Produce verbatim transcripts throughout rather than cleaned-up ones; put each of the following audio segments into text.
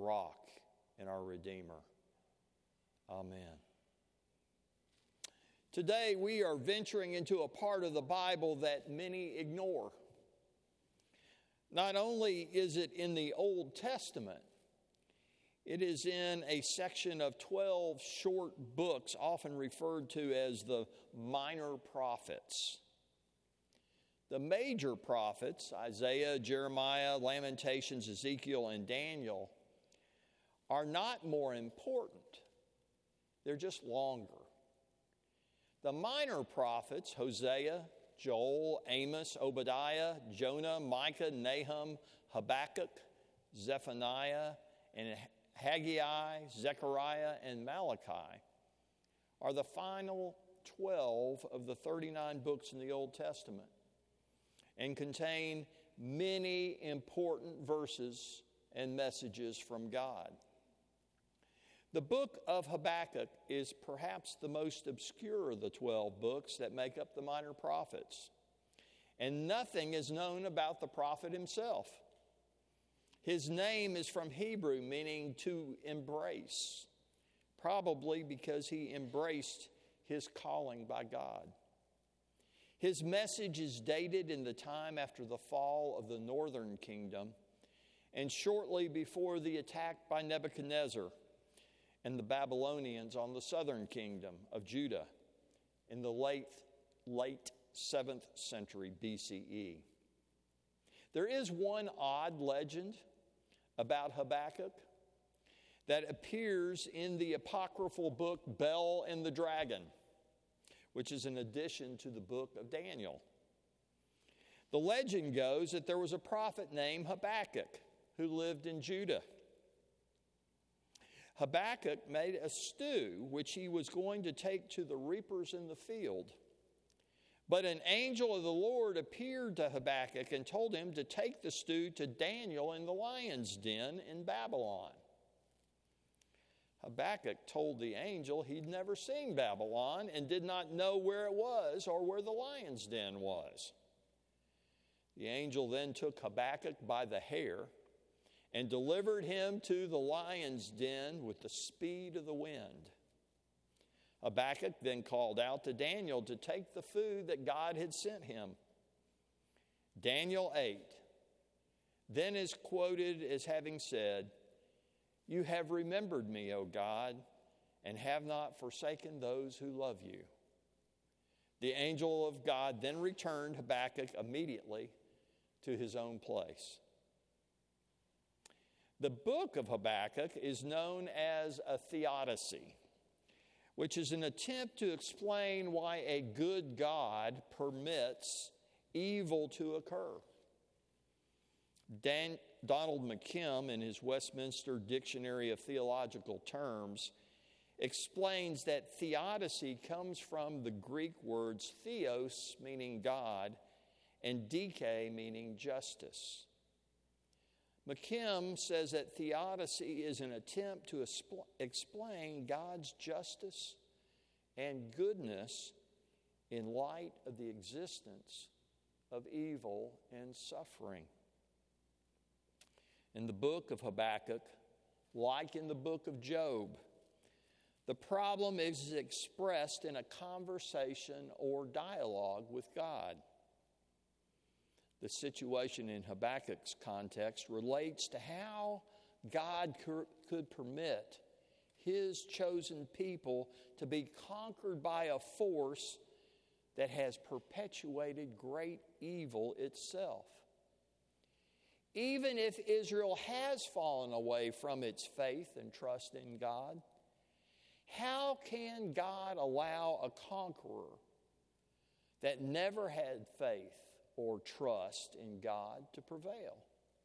rock and our Redeemer. Amen. Today we are venturing into a part of the Bible that many ignore. Not only is it in the Old Testament, it is in a section of twelve short books, often referred to as the minor prophets. The major prophets, Isaiah, Jeremiah, Lamentations, Ezekiel, and Daniel, are not more important. They're just longer. The minor prophets, Hosea, Joel, Amos, Obadiah, Jonah, Micah, Nahum, Habakkuk, Zephaniah, and Haggai, Zechariah, and Malachi, are the final twelve of the thirty-nine books in the Old Testament and contain many important verses and messages from God. The book of Habakkuk is perhaps the most obscure of the twelve books that make up the minor prophets, and nothing is known about the prophet himself. His name is from Hebrew, meaning to embrace, probably because he embraced his calling by God. His message is dated in the time after the fall of the northern kingdom and shortly before the attack by Nebuchadnezzar and the Babylonians on the southern kingdom of Judah in the late, late seventh century B C E. There is one odd legend about Habakkuk that appears in the apocryphal book Bel and the Dragon, which is an addition to the book of Daniel. The legend goes that there was a prophet named Habakkuk who lived in Judah. Habakkuk made a stew which he was going to take to the reapers in the field. But an angel of the Lord appeared to Habakkuk and told him to take the stew to Daniel in the lion's den in Babylon. Habakkuk told the angel he'd never seen Babylon and did not know where it was or where the lion's den was. The angel then took Habakkuk by the hair and delivered him to the lion's den with the speed of the wind. Habakkuk then called out to Daniel to take the food that God had sent him. Daniel ate, then is quoted as having said, "You have remembered me, O God, and have not forsaken those who love you." The angel of God then returned Habakkuk immediately to his own place. The book of Habakkuk is known as a theodicy, which is an attempt to explain why a good God permits evil to occur. Dan, Donald McKim, in his Westminster Dictionary of Theological Terms, explains that theodicy comes from the Greek words theos, meaning God, and dike, meaning justice. McKim says that theodicy is an attempt to expl- explain God's justice and goodness in light of the existence of evil and suffering. In the book of Habakkuk, like in the book of Job, the problem is expressed in a conversation or dialogue with God. The situation in Habakkuk's context relates to how God could permit his chosen people to be conquered by a force that has perpetuated great evil itself. Even if Israel has fallen away from its faith and trust in God, how can God allow a conqueror that never had faith or trust in God to prevail?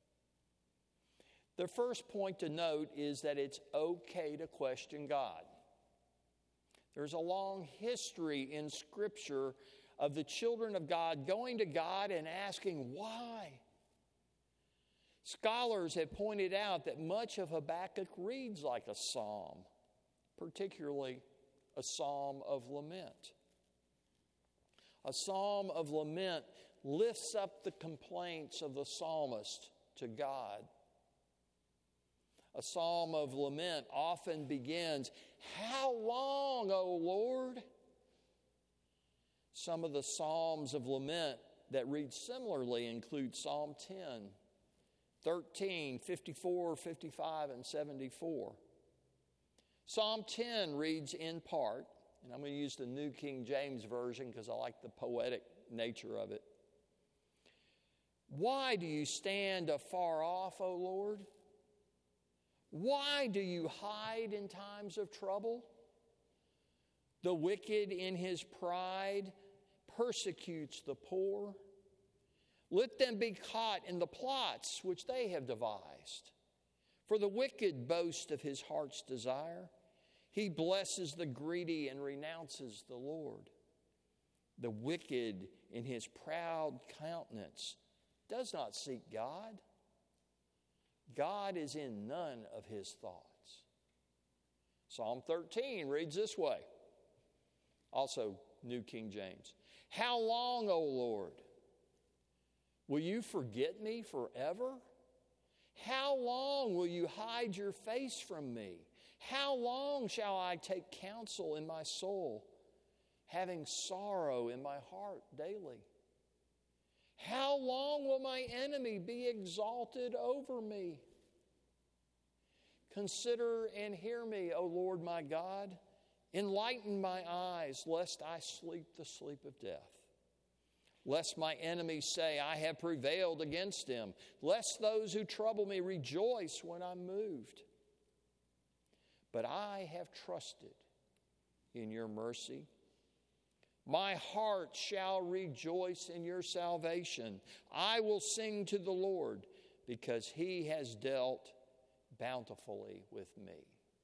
The first point to note is that it's okay to question God. There's a long history in Scripture of the children of God going to God and asking why. Scholars have pointed out that much of Habakkuk reads like a psalm, particularly a psalm of lament. A psalm of lament lifts up the complaints of the psalmist to God. A psalm of lament often begins, "How long, O Lord?" Some of the psalms of lament that read similarly include Psalm ten, thirteen, fifty-four, fifty-five, and seventy-four. Psalm ten reads in part, and I'm going to use the New King James Version because I like the poetic nature of it. "Why do you stand afar off, O Lord? Why do you hide in times of trouble? The wicked in his pride persecutes the poor. Let them be caught in the plots which they have devised. For the wicked boast of his heart's desire. He blesses the greedy and renounces the Lord. The wicked in his proud countenance does not seek God. God is in none of his thoughts." Psalm thirteen reads this way, also New King James. "How long, O Lord? Will you forget me forever? How long will you hide your face from me? How long shall I take counsel in my soul, having sorrow in my heart daily? How long will my enemy be exalted over me? Consider and hear me, O Lord my God. Enlighten my eyes, lest I sleep the sleep of death. Lest my enemies say, I have prevailed against him. Lest those who trouble me rejoice when I'm moved. But I have trusted in your mercy. My heart shall rejoice in your salvation. I will sing to the Lord because he has dealt bountifully with me."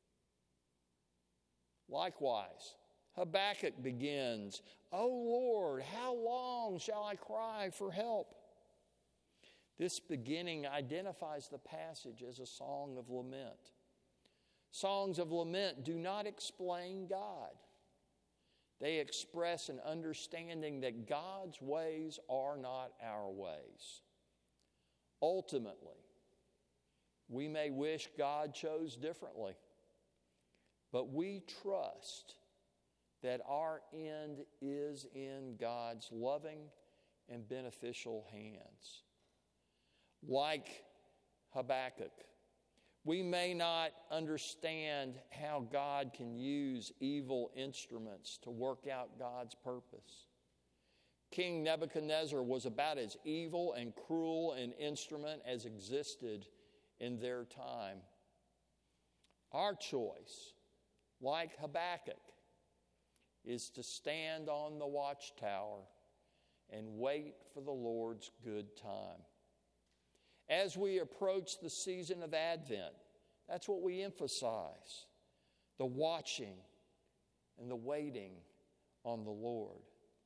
Likewise, Habakkuk begins, "O Lord, how long shall I cry for help?" This beginning identifies the passage as a song of lament. Songs of lament do not explain God. They express an understanding that God's ways are not our ways. Ultimately, we may wish God chose differently, but we trust that our end is in God's loving and beneficial hands. Like Habakkuk, we may not understand how God can use evil instruments to work out God's purpose. King Nebuchadnezzar was about as evil and cruel an instrument as existed in their time. Our choice, like Habakkuk, is to stand on the watchtower and wait for the Lord's good time. As we approach the season of Advent, that's what we emphasize, the watching and the waiting on the Lord.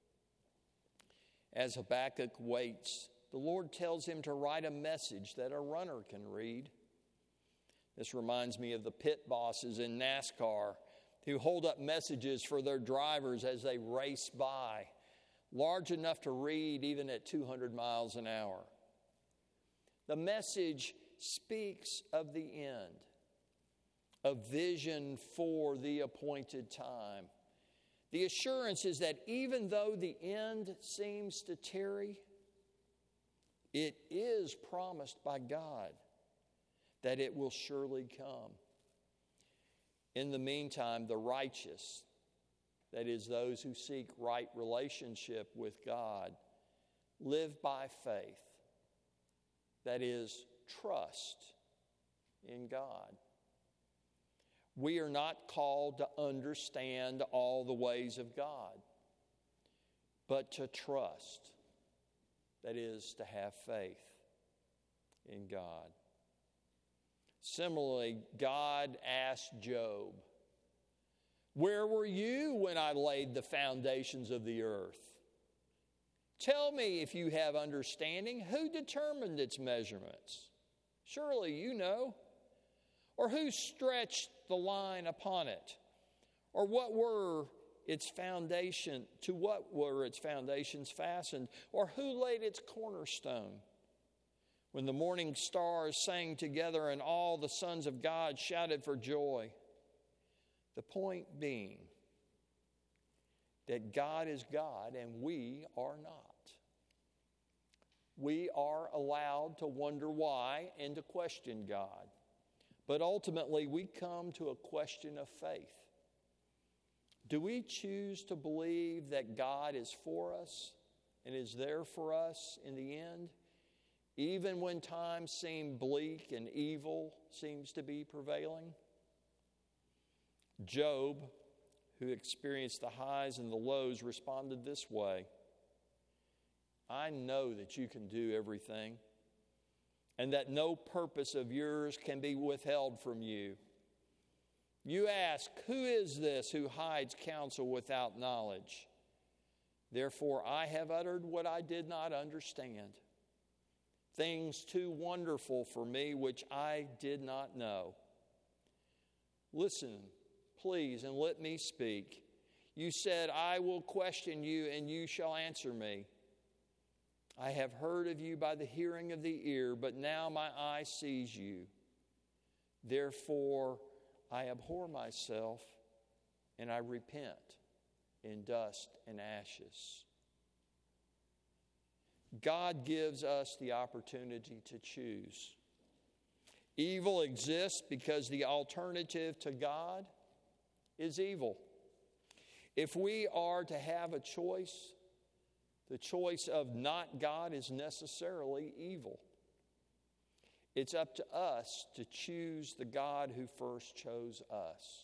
As Habakkuk waits, the Lord tells him to write a message that a runner can read. This reminds me of the pit bosses in NASCAR who hold up messages for their drivers as they race by, large enough to read even at two hundred miles an hour. The message speaks of the end, a vision for the appointed time. The assurance is that even though the end seems to tarry, it is promised by God that it will surely come. In the meantime, the righteous, that is, those who seek right relationship with God, live by faith. That is, trust in God. We are not called to understand all the ways of God, but to trust. That is, to have faith in God. Similarly, God asked Job, "Where were you when I laid the foundations of the earth? Tell me if you have understanding. Who determined its measurements? Surely you know. Or who stretched the line upon it? Or what were its foundation, to what were its foundations fastened? Or who laid its cornerstone? when the morning stars sang together and all the sons of God shouted for joy. The point being that God is God and we are not. We are allowed to wonder why and to question God. But ultimately, we come to a question of faith. Do we choose to believe that God is for us and is there for us in the end, even when times seem bleak and evil seems to be prevailing? Job, who experienced the highs and the lows, responded this way: I know that you can do everything, and that no purpose of yours can be withheld from you. You ask, who is this who hides counsel without knowledge? Therefore I have uttered what I did not understand, things too wonderful for me which I did not know. Listen, please, and let me speak. You said, I will question you, and you shall answer me. I have heard of you by the hearing of the ear, but now my eye sees you. Therefore, I abhor myself, and I repent in dust and ashes. God gives us the opportunity to choose. Evil exists because the alternative to God is evil. If we are to have a choice, the choice of not God is necessarily evil. It's up to us to choose the God who first chose us.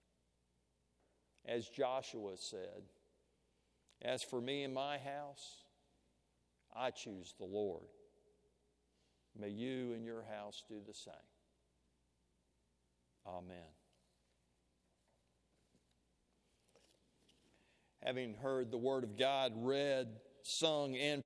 As Joshua said, as for me and my house, I choose the Lord. May you and your house do the same. Amen. Having heard the Word of God read, sung, and